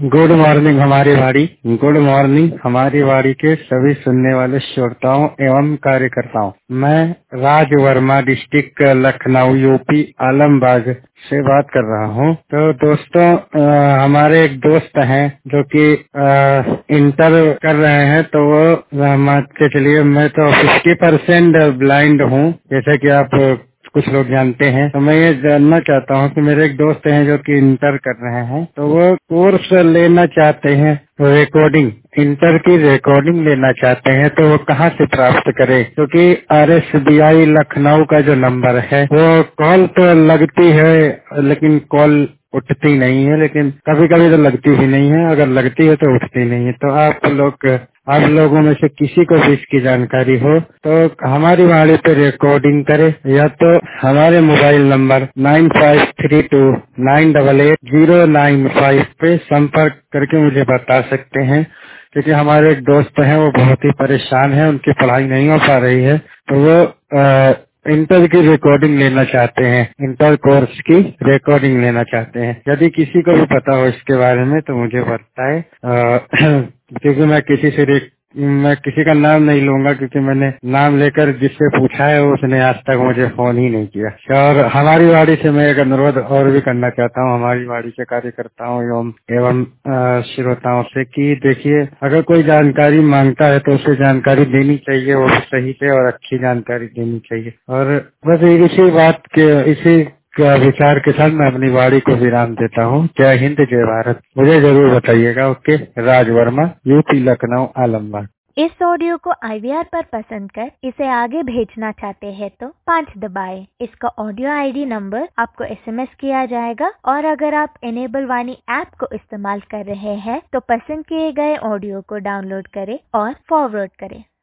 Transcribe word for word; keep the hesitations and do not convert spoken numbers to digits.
Good morning हमारी वाड़ी। Good morning हमारी वाड़ी के सभी सुनने वाले श्रोताओं एवं कार्यकर्ताओं। मैं राज वर्मा, डिस्ट्रिक्ट लखनऊ, यूपी, आलमबाग से बात कर रहा हूँ। तो दोस्तों, आ, हमारे एक दोस्त हैं जो कि इंटर कर रहे हैं, तो वो मान के चलिए मैं तो फिफ्टी परसेंट ब्लाइंड हूँ, जैसे कि आप कुछ लोग जानते हैं। तो मैं ये जानना चाहता हूँ कि मेरे एक दोस्त हैं जो कि इंटर कर रहे हैं, तो वो कोर्स लेना चाहते हैं, रिकॉर्डिंग, इंटर की रिकॉर्डिंग लेना चाहते हैं, तो वो कहाँ से प्राप्त करें? क्योंकि R S B I Lucknow का जो नंबर है वो कॉल तो लगती है लेकिन कॉल उठती नहीं है, लेकिन कभी कभी तो लगती भी नहीं है, अगर लगती है तो उठती नहीं है। तो आप लोग आप लोगों में से किसी को भी इसकी जानकारी हो तो हमारी वाणी पे रिकॉर्डिंग करे, या तो हमारे mobile number nine five three two nine double eight zero nine five पे संपर्क करके मुझे बता सकते हैं। क्योंकि हमारे एक दोस्त हैं, वो बहुत ही परेशान है, उनकी पढ़ाई नहीं हो पा रही है, तो वो आ, इंटर की रिकॉर्डिंग लेना चाहते हैं, इंटर कोर्स की रिकॉर्डिंग लेना चाहते हैं। यदि किसी को भी पता हो इसके बारे में तो मुझे बताए, क्योंकि मैं किसी से मैं किसी का नाम नहीं लूंगा, क्योंकि मैंने नाम लेकर जिससे पूछा है उसने आज तक मुझे फोन ही नहीं किया। और हमारी वाड़ी से मैं एक अनुरोध और भी करना चाहता हूँ, हमारी वाड़ी के कार्यकर्ताओं एवं एवं श्रोताओं से, कि देखिए, अगर कोई जानकारी मांगता है तो उसे जानकारी देनी चाहिए, वो सही से और अच्छी जानकारी देनी चाहिए। और बस इसी बात के इसी क्या विचार के साथ मैं अपनी वाड़ी को विराम देता हूँ। जय हिंद, जय भारत। मुझे जरूर बताइएगा। Okay, Raj Verma, UP, Lucknow, Alambagh. इस ऑडियो को आई वी आर पर पसंद कर इसे आगे भेजना चाहते हैं तो पाँच दबाएं। इसका ऑडियो आई डी नंबर आपको एस एम एस किया जाएगा, और अगर आप इनेबल वाणी ऐप को इस्तेमाल कर रहे हैं तो पसंद किए गए ऑडियो को डाउनलोड करें और फॉरवर्ड करें।